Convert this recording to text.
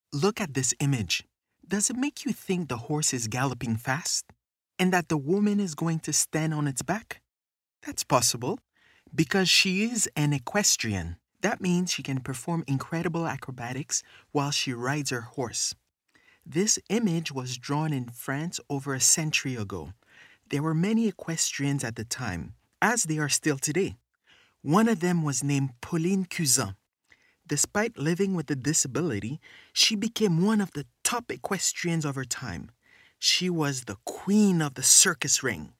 Look at this image. Does it make you think the horse is galloping fast? And that the woman is going to stand on its back? That's possible, because she is an equestrian. That means she can perform incredible acrobatics while she rides her horse. This image was drawn in France over a century ago. There were many equestrians at the time, as there are still today. One of them was named Pauline Cuzin. Despite living with a disability, she became one of the top equestrians of her time. She was the queen of the circus ring.